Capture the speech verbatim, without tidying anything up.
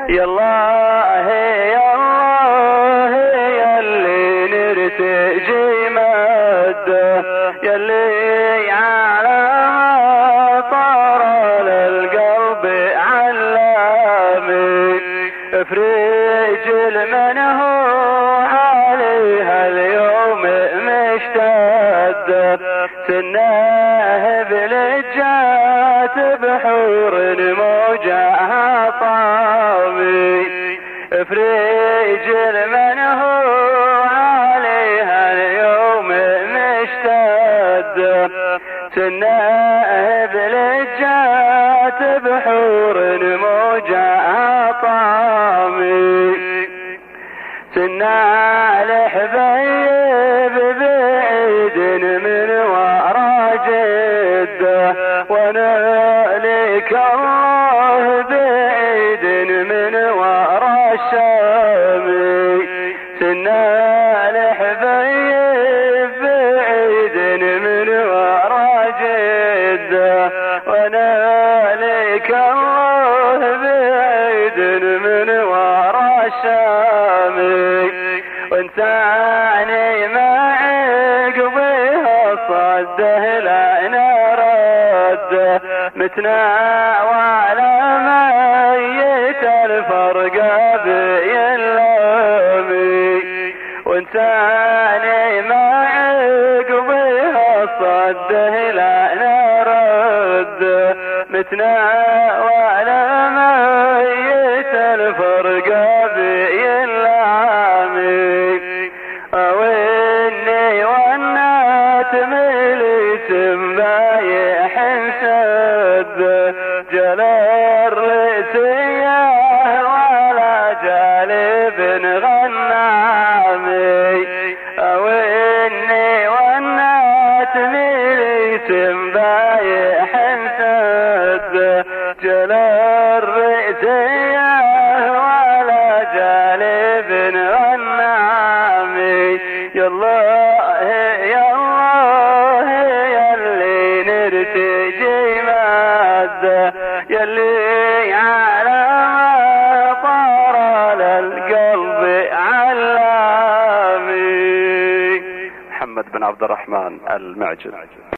يالله يالله ياللي نرتجي مده، ياللي على طار للقلب علامي، افرج المنه عليها اليوم مشتد، سناه بلجات بحور موجها طامي، افرج المنه عليها اليوم مشتد، سناه بلجات بحور موجها طامي، سنا الحبيب بعيد من ورا جده، ونالك الله بعيد من ورا الشامي، سنا الحبيب بعيد من ورا جده، ونالك الله بعيد من ورا الشامي، وانساني ما عقبيها صده لا نرد، متنا وعلى ميت الفرق بيلامي، وانساني ما عقبيها صده لا نرد، متنا وعلى ميت الفرق بيلامي، واني ونات مليس بايح سد، جل الرسيه ولا جالب غنامي، واني ونات مليس بايح سد، جل الرسيه ولا جالب غنامي، يالله يالله ياللي نرتجي مده، ياللي على طار للقلب علامي. محمد بن عبد الرحمن المعجل.